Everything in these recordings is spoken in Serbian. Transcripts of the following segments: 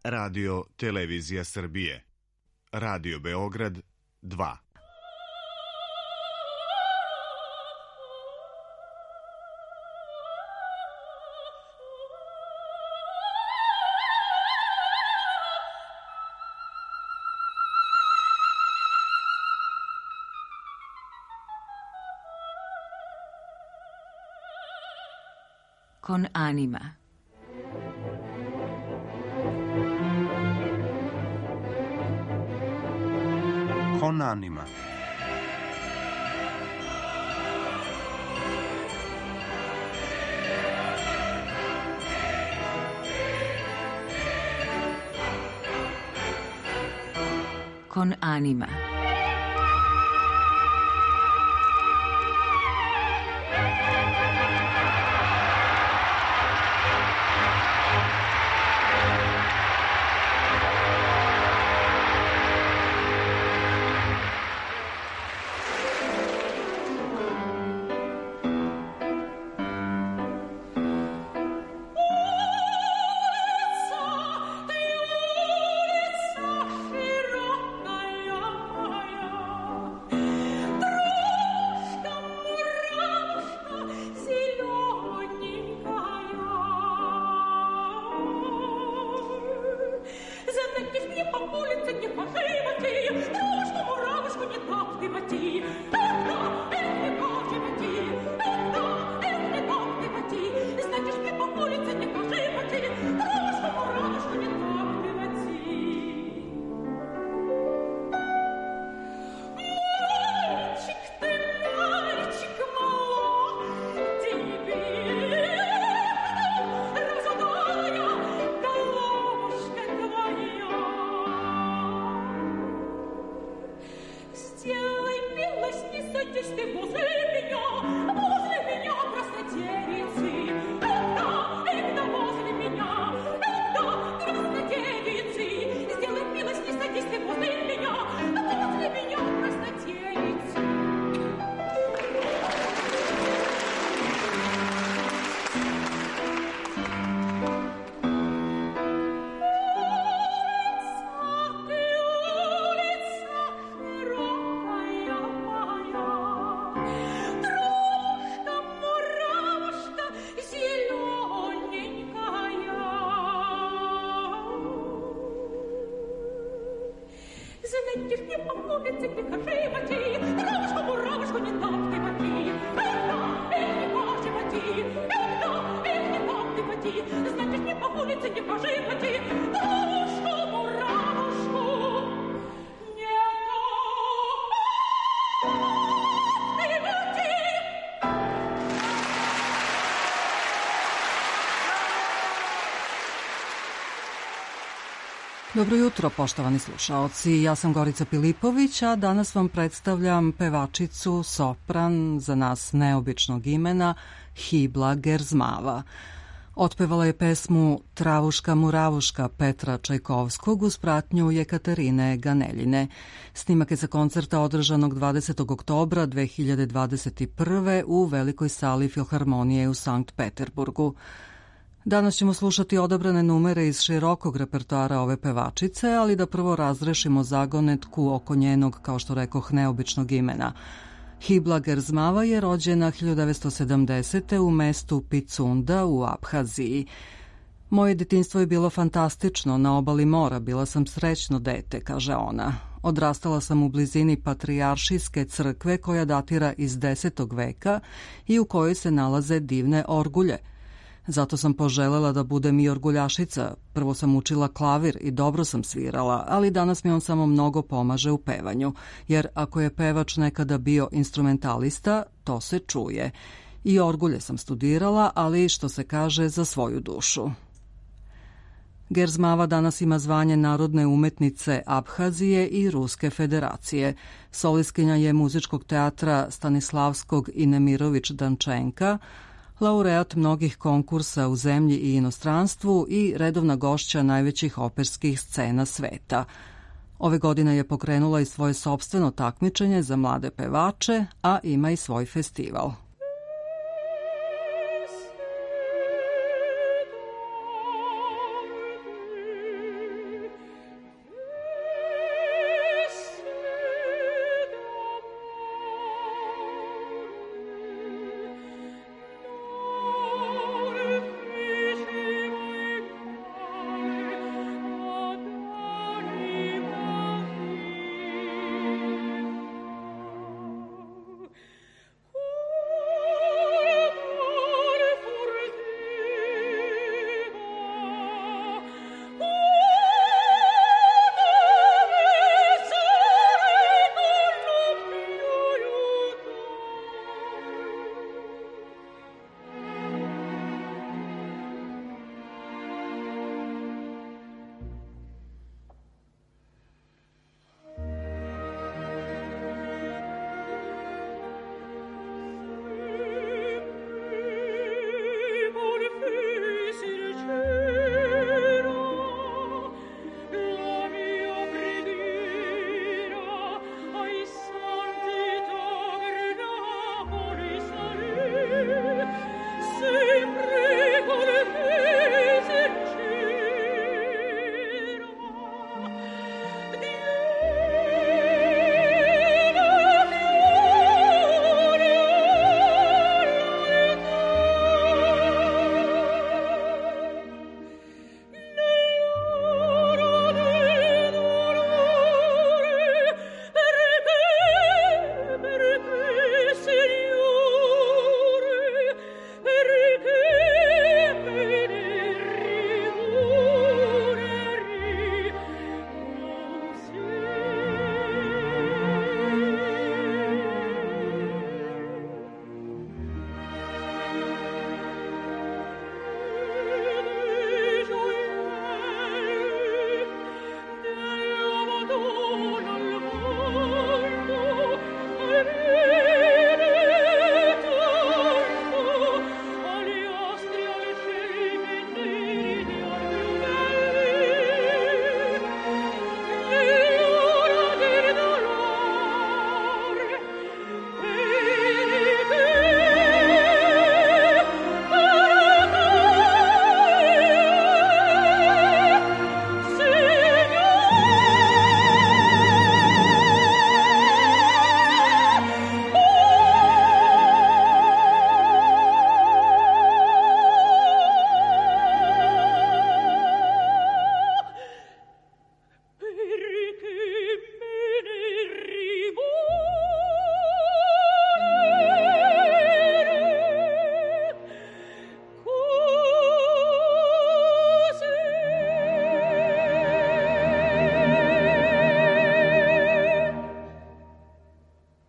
Radio Televizija Srbije, Radio Beograd 2. Con anima. Con anima. Con anima. Dobro jutro, poštovani slušaoci. Ja sam Gorica Pilipović, a danas vam predstavljam pevačicu, sopran, za nas neobičnog imena, Hibla Gerzmava. Otpevala je pesmu Travuška Muravuška Petra Čajkovskog uz pratnju Jekaterine Ganeljine. Snimak je sa koncerta održanog 20. oktobra 2021. u Velikoj sali Filharmonije u Sankt Peterburgu. Danas ćemo slušati odabrane numere iz širokog repertoara ove pevačice, ali da prvo razrešimo zagonetku oko njenog, kao što rekoh, neobičnog imena. Hibla Gerzmava je rođena 1970. u mestu Picunda u Abhaziji. Moje detinjstvo je bilo fantastično, na obali mora, bila sam srećno dete, kaže ona. Odrastala sam u blizini Patrijaršijske crkve koja datira iz 10. veka i u kojoj se nalaze divne orgulje. Zato sam poželela da budem i orguljašica. Prvo sam učila klavir i dobro sam svirala, ali danas mi on samo mnogo pomaže u pevanju, jer ako je pevač nekada bio instrumentalista, to se čuje. I orgulje sam studirala, ali što se kaže, za svoju dušu. Gerzmava danas ima zvanje narodne umetnice Abhazije i Ruske federacije. Solistkinja je muzičkog teatra Stanislavskog i Nemirović Dančenka, laureat mnogih konkursa u zemlji i inostranstvu i redovna gošća najvećih operskih scena sveta. Ove godine je pokrenula i svoje sopstveno takmičenje za mlade pevače, a ima i svoj festival.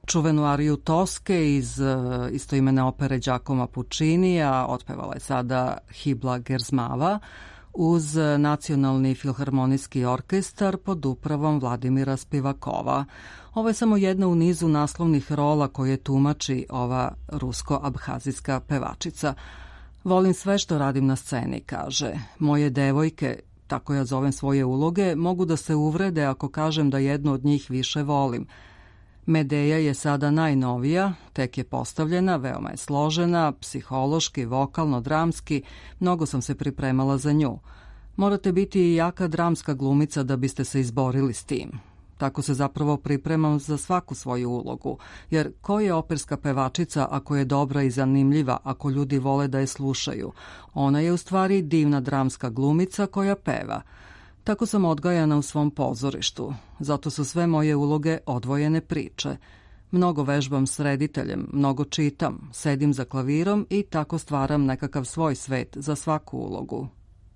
čuvenu ariju Toske iz istoimene opere Giacomo Puccinija otpevala je sada Hibla Gerzmava uz Nacionalni filharmonijski orkestar pod upravom Vladimira Spivakova. Ovo je samo jedna u nizu naslovnih rola koje tumači ova rusko-abhazijska pevačica. Volim sve što radim na sceni, kaže. Moje devojke, tako ja zovem svoje uloge, mogu da se uvrede ako kažem da jednu od njih više volim. Medeja je sada najnovija, tek je postavljena, veoma je složena, psihološki, vokalno, dramski, mnogo sam se pripremala za nju. Morate biti i jaka dramska glumica da biste se izborili s tim. Tako se zapravo pripremam za svaku svoju ulogu, jer ko je operska pevačica ako je dobra i zanimljiva, ako ljudi vole da je slušaju? Ona je u stvari divna dramska glumica koja peva. Tako sam odgajana u svom pozorištu, zato su sve moje uloge odvojene priče. Mnogo vežbam s rediteljem, mnogo čitam, sedim za klavirom i tako stvaram nekakav svoj svet za svaku ulogu.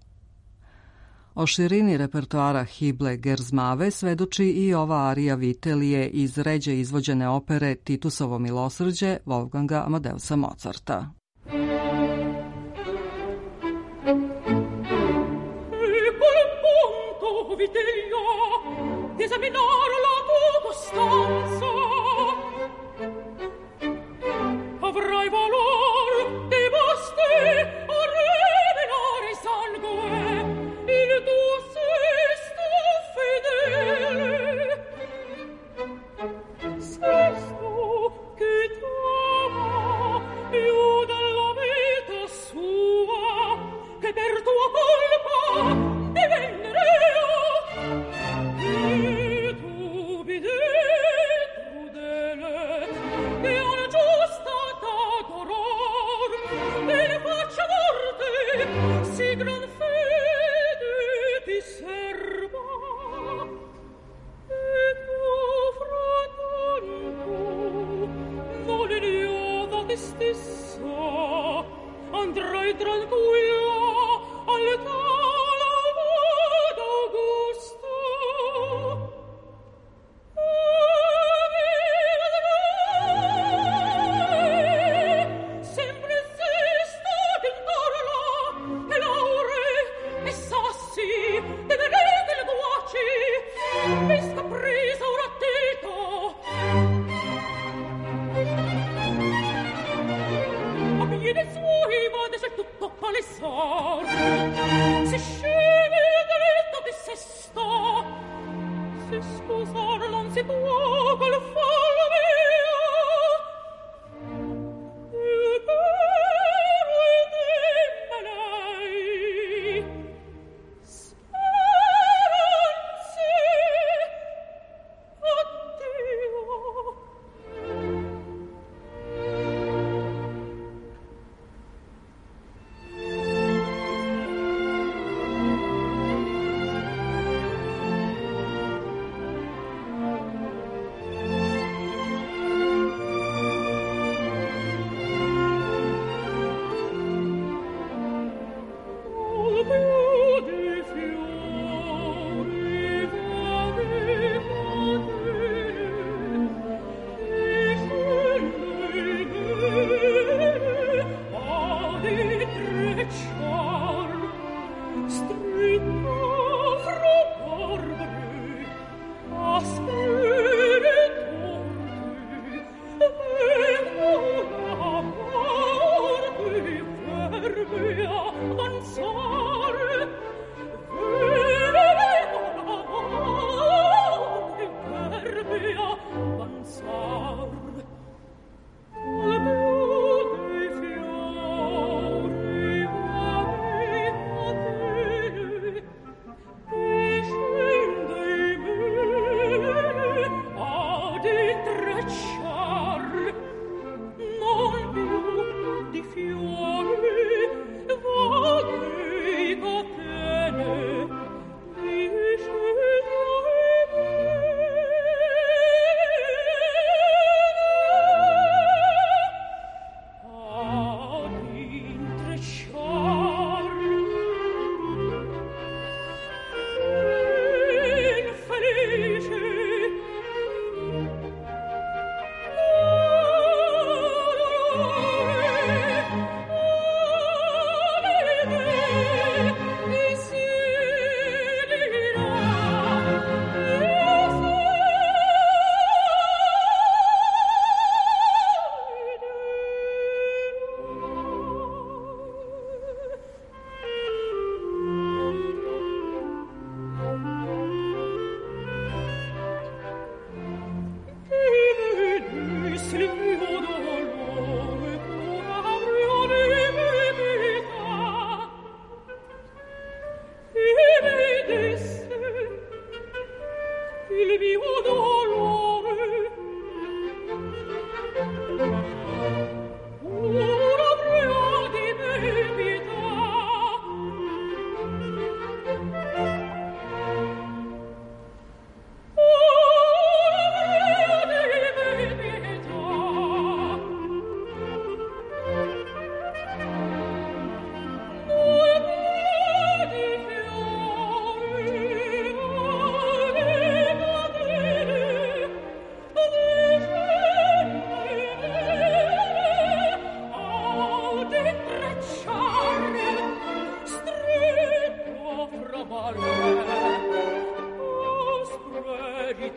O širini repertoara Hible Gerzmave svedoči i ova arija Vitelije iz ređe izvođene opere Titusovo milosrđe Wolfganga Amadeusa Mozarta. Esaminare la tua costanza avrai valor di basti a rivelare sangue il tuo sesto fedele sesto che t'ama più della vita sua che per tua colpa divennerea gran fede ti serva e tuo fratello vuole io da te stessa andrai tranquilla al talo d'Augusto Vista presa ora attento a piedi suoi vade se tutto palesar si scende dritto di se sta se scusar non si può col fallo mio il caro e lei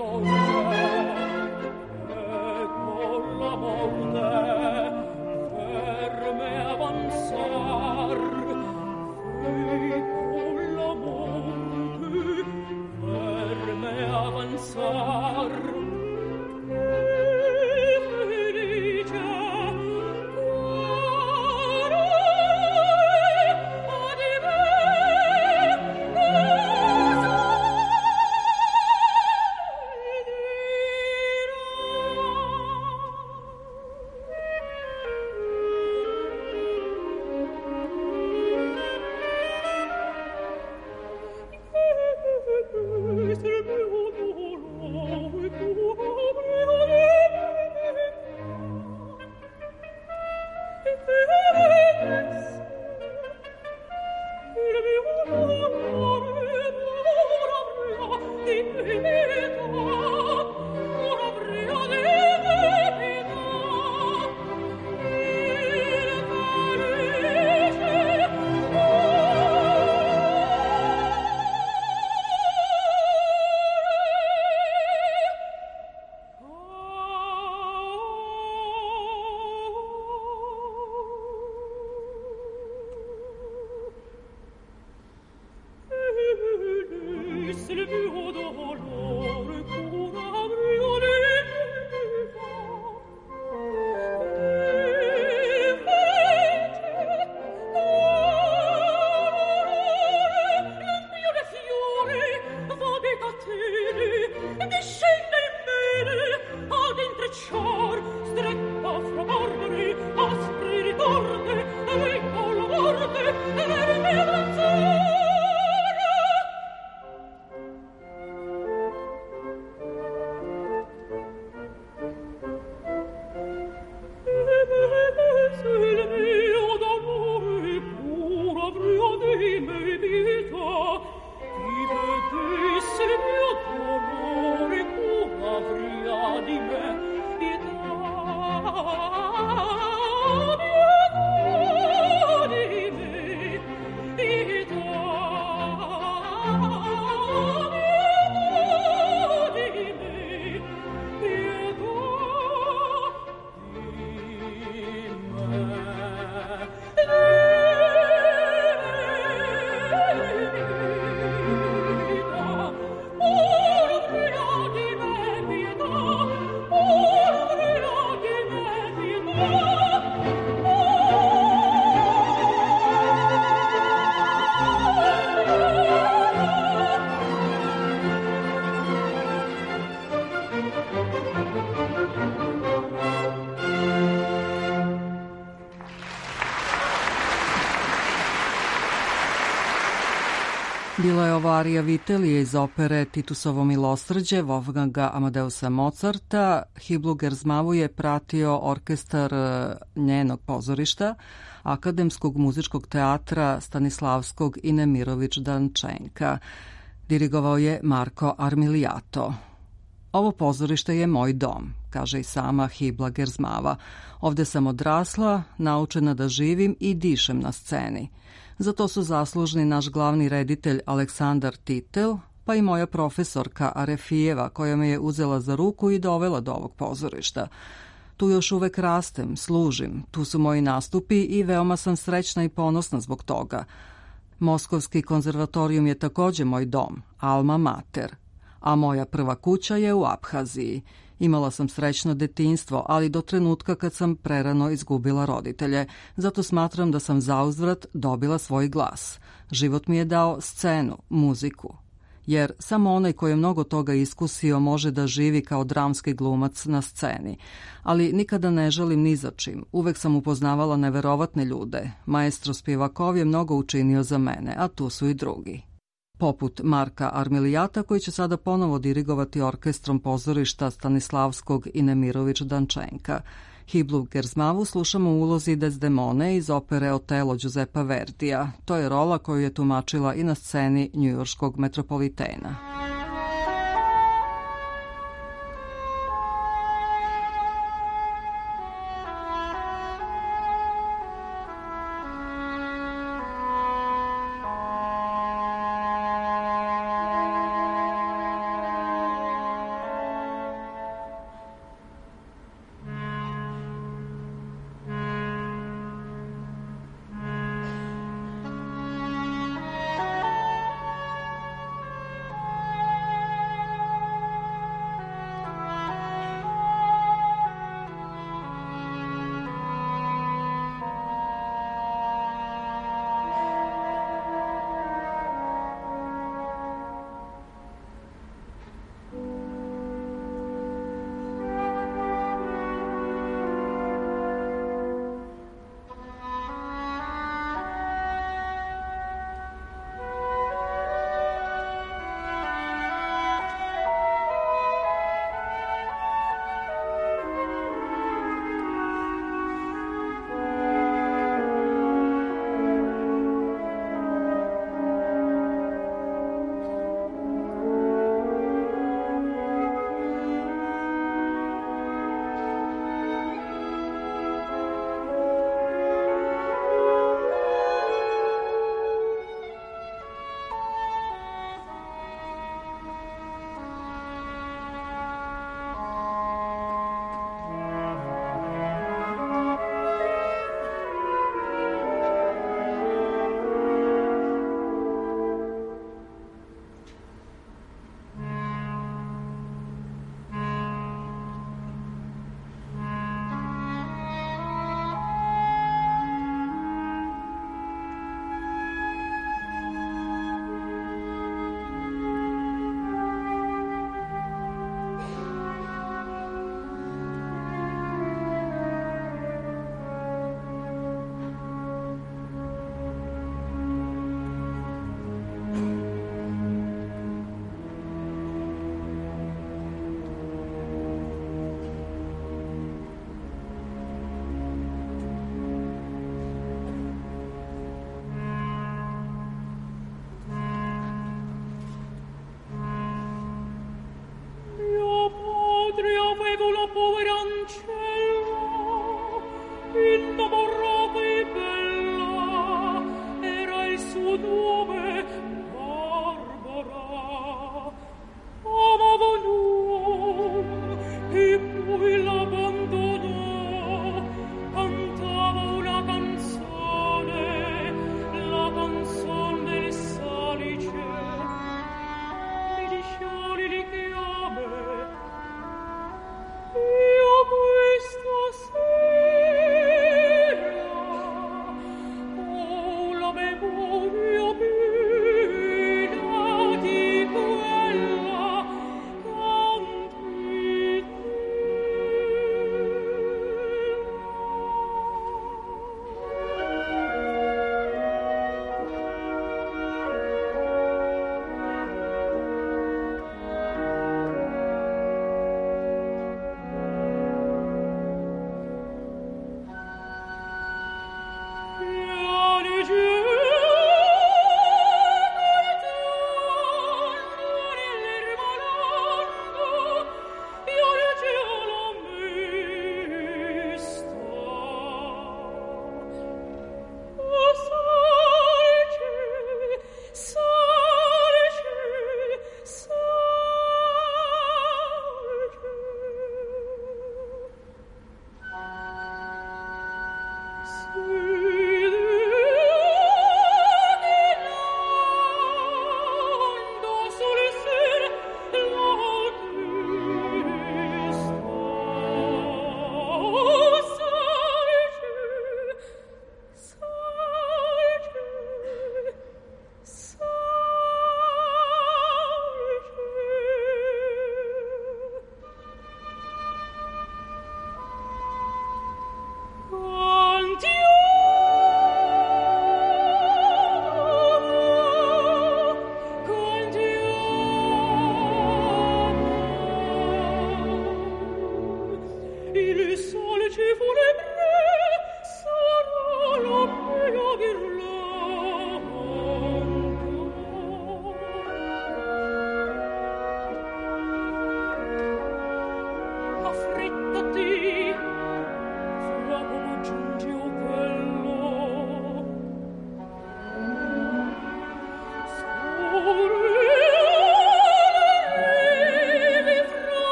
Bila je ovo arija Vitelije iz opere Titusovo milosrđe Wolfganga Amadeusa Mozarta. Hiblu Gerzmavu je pratio orkestar njenog pozorišta, Akademskog muzičkog teatra Stanislavskog i Nemirović Dančenka. Dirigovao je Marko Armilijato. Ovo pozorište je moj dom, kaže i sama Hibla Gerzmava. Ovde sam odrasla, naučena da živim i dišem na sceni. Za to su zaslužni naš glavni reditelj Aleksandar Titel, pa i moja profesorka Arefijeva, koja me je uzela za ruku i dovela do ovog pozorišta. Tu još uvek rastem, služim, tu su moji nastupi i veoma sam srećna i ponosna zbog toga. Moskovski konzervatorijum je takođe moj dom, alma mater, a moja prva kuća je u Abhaziji. Imala sam srećno detinjstvo, ali do trenutka kad sam prerano izgubila roditelje. Zato smatram da sam zauzvrat dobila svoj glas. Život mi je dao scenu, muziku. Jer samo onaj koji je mnogo toga iskusio može da živi kao dramski glumac na sceni. Ali nikada ne želim ni za čim. Uvek sam upoznavala neverovatne ljude. Maestro Spivakov je mnogo učinio za mene, a tu su i drugi. Poput Marka Armilijata, koji će sada ponovo dirigovati orkestrom pozorišta Stanislavskog i Nemirović Dančenka. Hiblu Gerzmavu slušamo u ulozi Desdemone iz opere Otelo Giuseppa Verdija. To je rola koju je tumačila i na sceni njujorškog Metropolitena.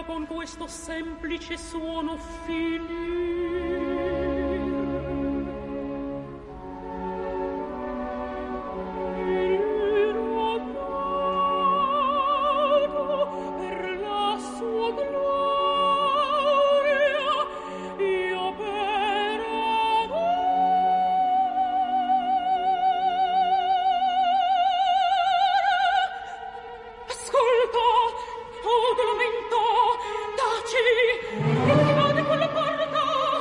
con questo semplice suono finir. Taci, entrate con la porta.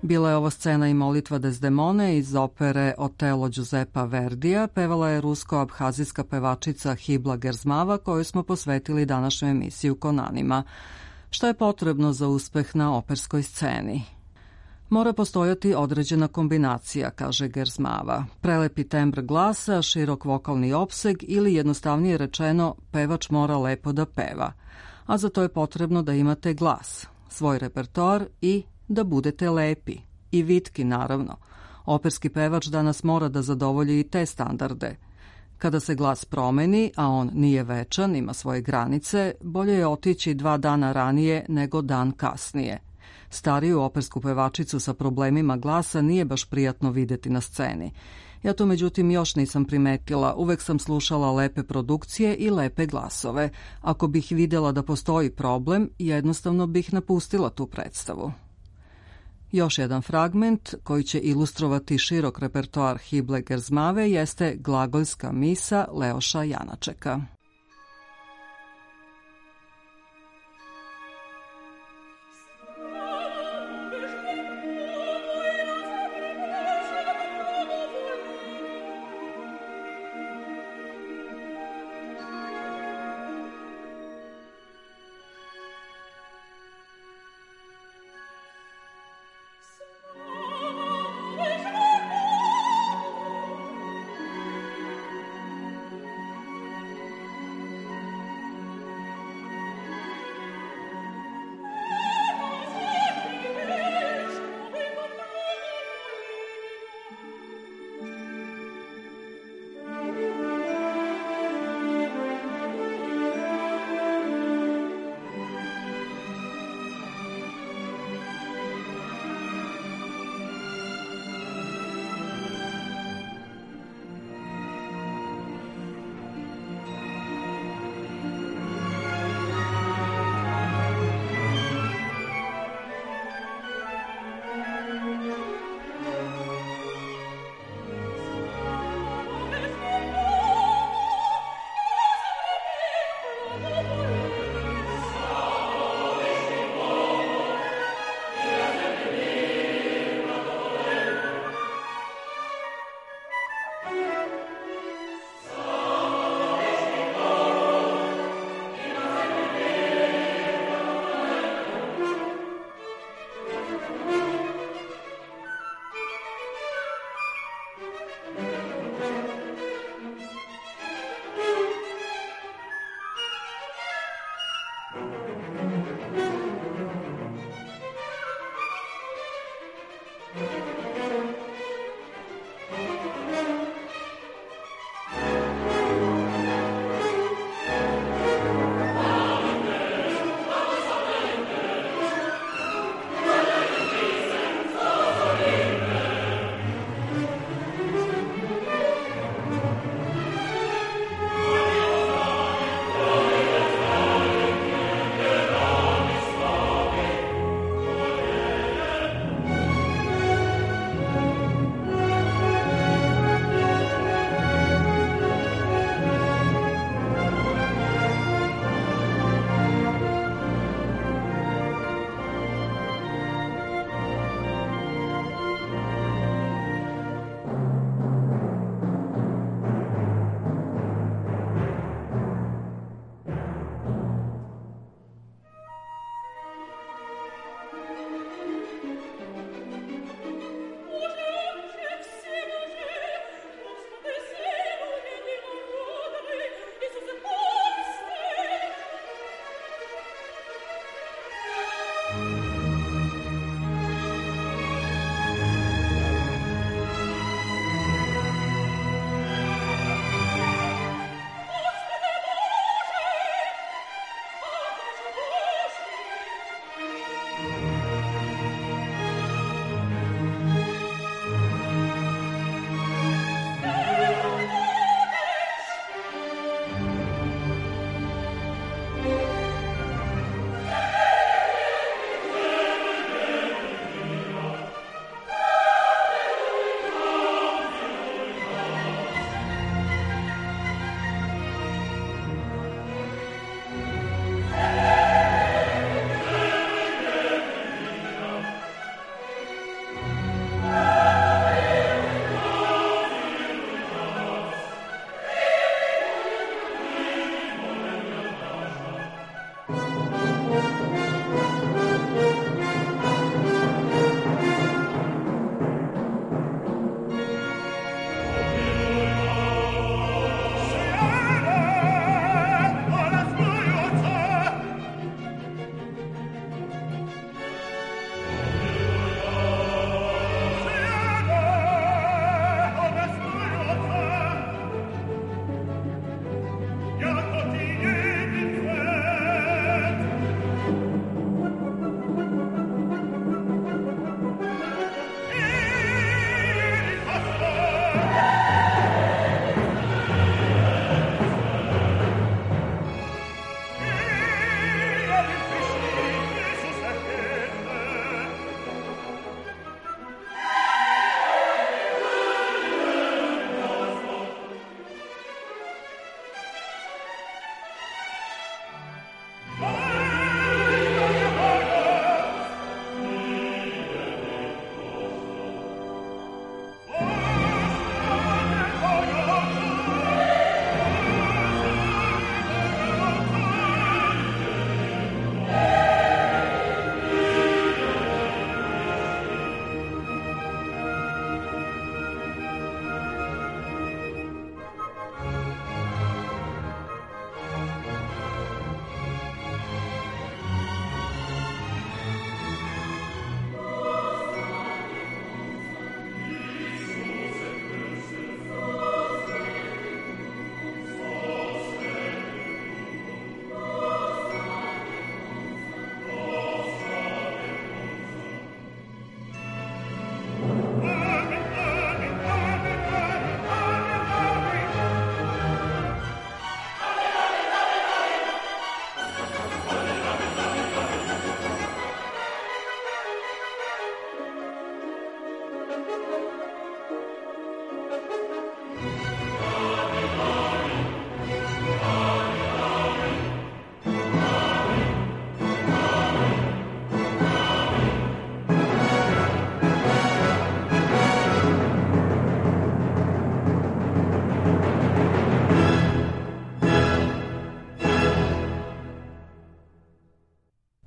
Bila je ovo scena i molitva Desdemone iz opere Otelo Giuseppa Verdija, pevala je rusko-abhazijska pevačica Hibla Gerzmava, koju smo posvetili današnju emisiju Konanima. Šta je potrebno za uspeh na operskoj sceni? Mora postojati određena kombinacija, kaže Gerzmava. Prelepi tembr glasa, širok vokalni opseg ili jednostavnije rečeno, pevač mora lepo da peva. A za to je potrebno da imate glas, svoj repertoar i da budete lepi. I vitki, naravno. Operski pevač danas mora da zadovolji i te standarde. Kada se glas promeni, a on nije večan, ima svoje granice, bolje je otići 2 dana ranije nego dan kasnije. Stariju opersku pevačicu sa problemima glasa nije baš prijatno videti na sceni. Ja to međutim još nisam primetila, uvek sam slušala lepe produkcije i lepe glasove. Ako bih vidjela da postoji problem, jednostavno bih napustila tu predstavu. Još jedan fragment koji će ilustrovati širok repertoar Hible Gerzmave jeste glagoljska misa Leoša Janačeka.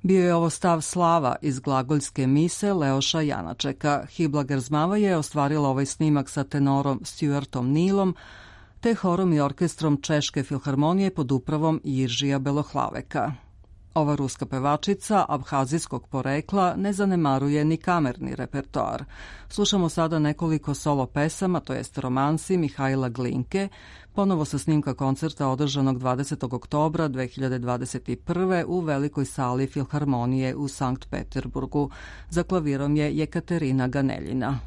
Bio je ovo stav Slava iz glagoljske mise Leoša Janačeka. Hibla Gerzmava je ostvarila ovaj snimak sa tenorom Stuartom Neilom, te horom i orkestrom Češke filharmonije pod upravom Jiržija Belohlaveka. Ova ruska pevačica abhazijskog porekla ne zanemaruje ni kamerni repertoar. Slušamo sada nekoliko solo pesama, to jest romansi Mihajla Glinke, ponovo sa snimka koncerta održanog 20. oktobra 2021. u velikoj sali Filharmonije u Sankt Peterburgu. Za klavirom je Jekaterina Ganeljina.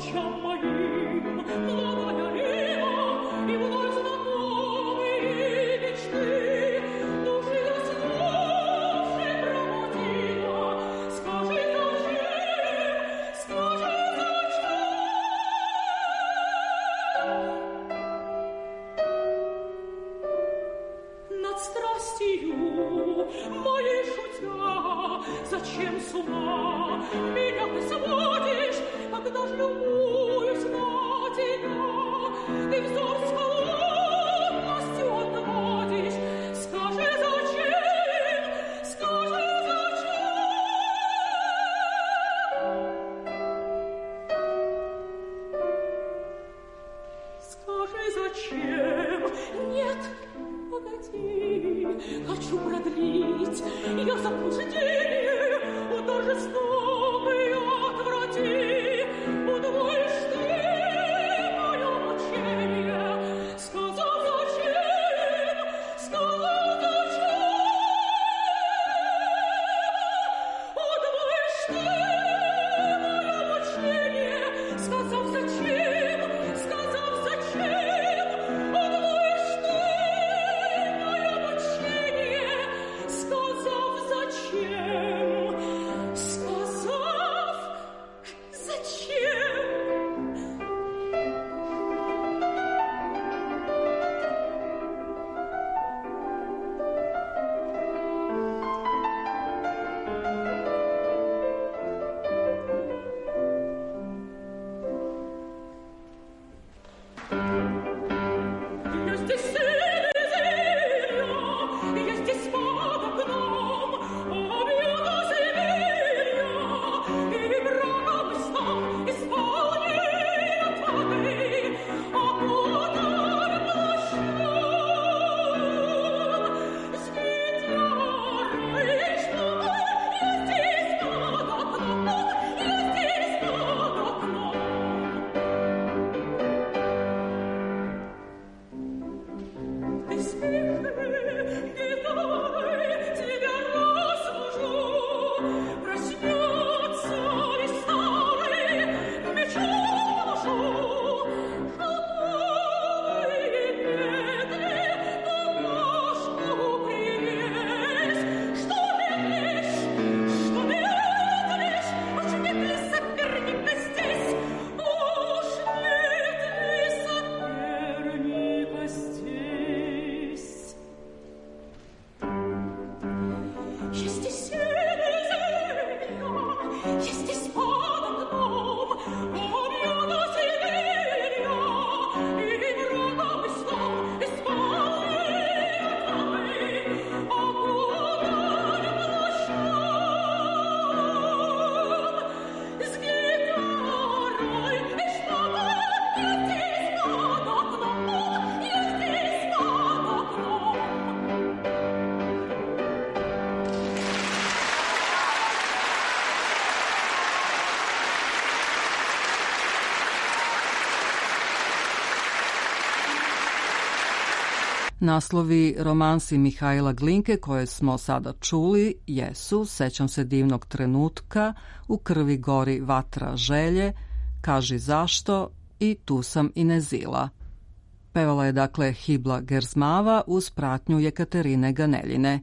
Naslovi romansi Mihajla Glinke koje smo sada čuli jesu Sećam se divnog trenutka, U krvi gori vatra želje, Kaži zašto i Tu sam i Nezila. Pevala je dakle Hibla Gerzmava uz pratnju Jekaterine Ganeljine.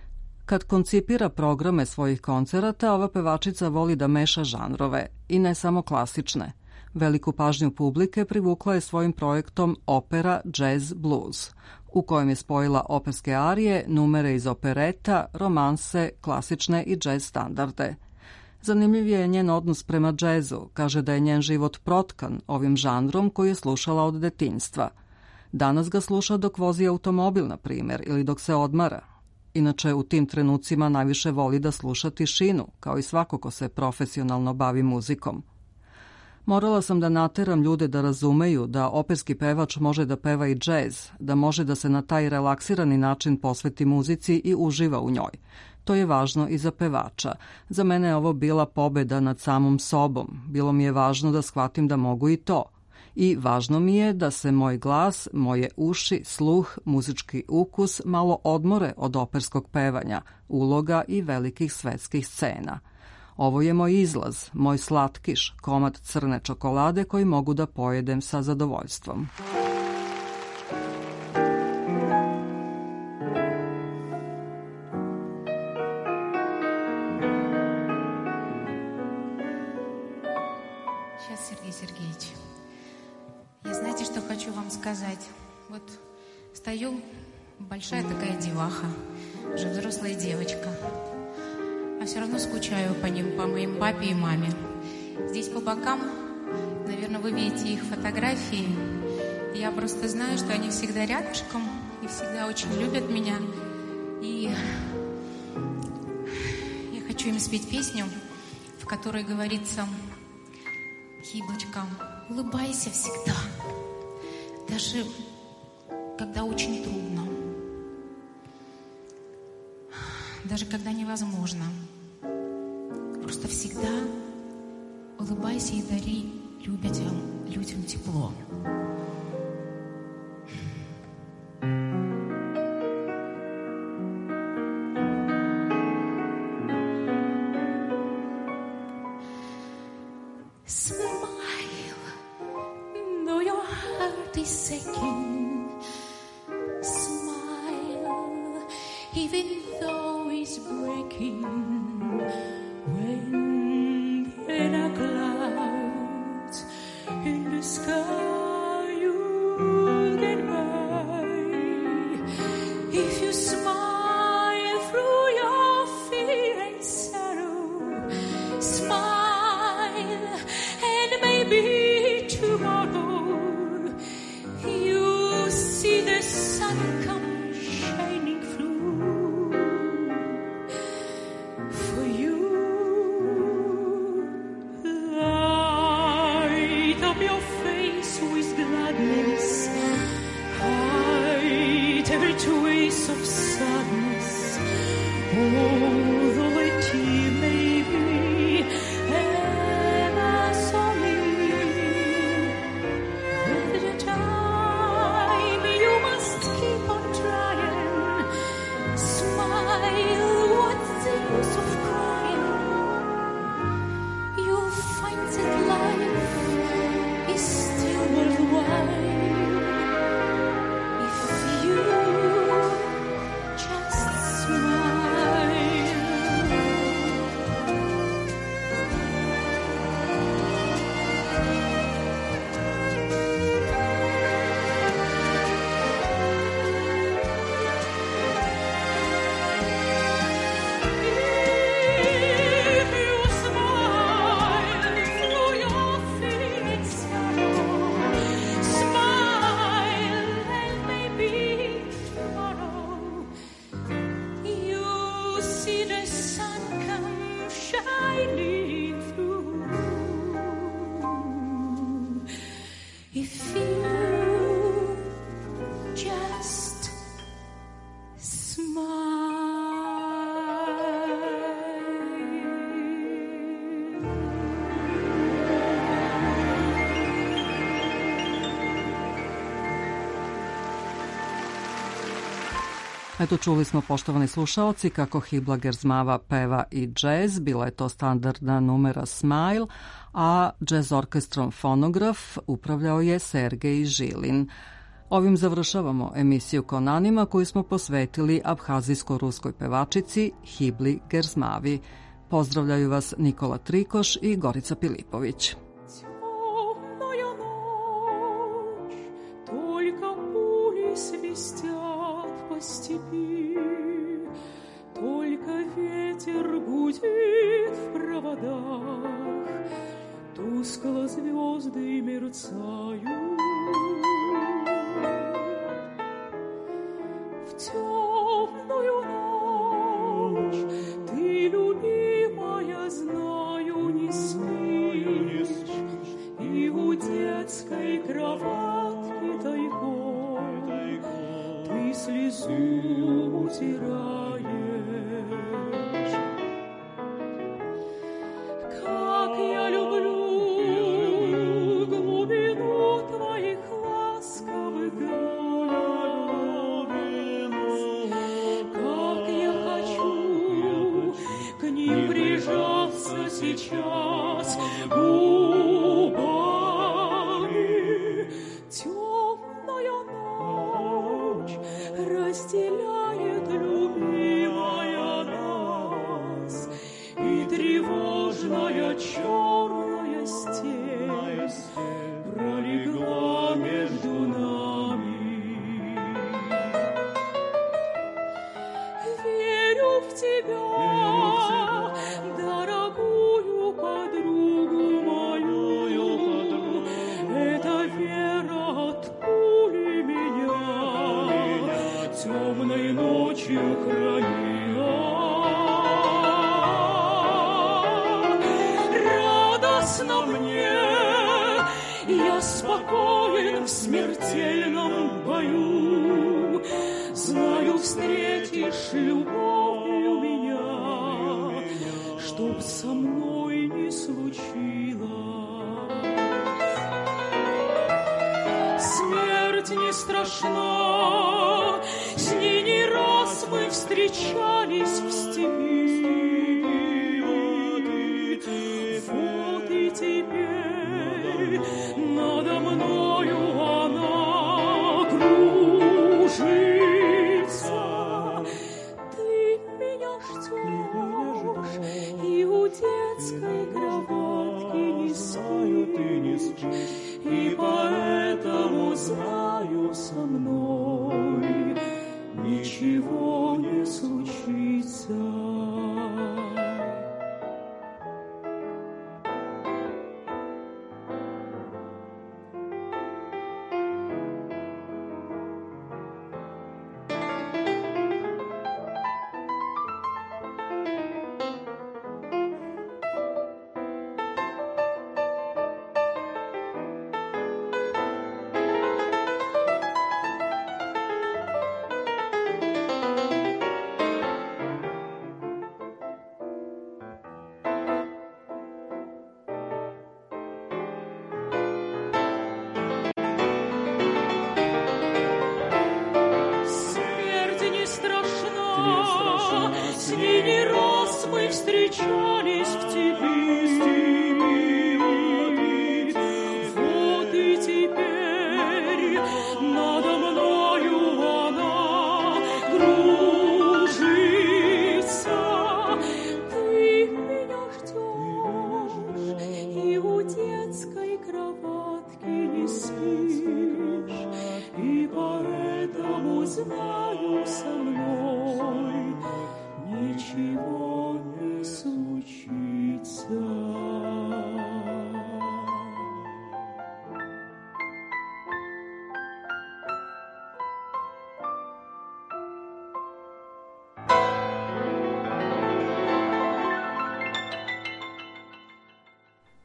Kad koncipira programe svojih koncerata, ova pevačica voli da meša žanrove i ne samo klasične. Veliku pažnju publike privukla je svojim projektom opera Jazz Blues, u kojem je spojila operske arije, numere iz opereta, romanse, klasične i džez standarde. Zanimljiv je njen odnos prema džezu, kaže da je njen život protkan ovim žanrom koji je slušala od detinjstva. Danas ga sluša dok vozi automobil, na primjer, ili dok se odmara. Inače, u tim trenucima najviše voli da sluša tišinu, kao i svako ko se profesionalno bavi muzikom. Morala sam da nateram ljude da razumeju da operski pevač može da peva i džez, da može da se na taj relaksirani način posveti muzici i uživa u njoj. To je važno i za pevača. Za mene je ovo bila pobeda nad samom sobom. Bilo mi je važno da shvatim da mogu i to. I važno mi je da se moj glas, moje uši, sluh, muzički ukus malo odmore od operskog pevanja, uloga i velikih svetskih scena. Ovo je moj izlaz, moj slatkiš, komad crne čokolade koji mogu da pojedem sa zadovoljstvom. Вот стою, большая такая деваха, уже взрослая девочка, а все равно скучаю по ним, по моим папе и маме. Здесь по бокам, наверное, вы видите их фотографии. Я просто знаю, что они всегда рядышком и всегда очень любят меня. И я хочу им спеть песню, в которой говорится: «Хиблочка, улыбайся всегда, даже когда очень трудно, даже когда невозможно. Просто всегда улыбайся и дари людям тепло». Eto, čuli smo, poštovani slušaoci, kako Hibla Gerzmava peva i džez. Bila je to standardna numera Smile, a džez orkestrom Fonograf upravljao je Sergej Žilin. Ovim završavamo emisiju Konanima koju smo posvetili abhazijsko-ruskoj pevačici Hibli Gerzmavi. Pozdravljaju vas Nikola Trikoš i Gorica Pilipović. Степи, только ветер гудит в проводах, тускло звезды мерцают. В темную ночь ты, любимая, знаю, не спишь, и у детской кроватки тайком ты слезу утираешь. Как я люблю глубину твоих ласковых глаз, как я хочу к ним прижаться пролегла между нами. Верю в тебя, дорогую подругу мою. Эта вера от пули меня темной ночью хранила. Радостно мне, я спокоен в смертельном бою. Знаю, встретишь любовью меня, чтоб со мной не случилось. Смерть не страшна, с ней не раз мы встречались в степи. Вот и теперь надо мною она кружится. Ты меня ждешь, и у детской кроватки не спишь, и поэтому знаю, со мной ничего не случится. С ней не раз мы встречались в степи. Вот и теперь надо мною она кружится. Ты меня ждешь, и у детской кровати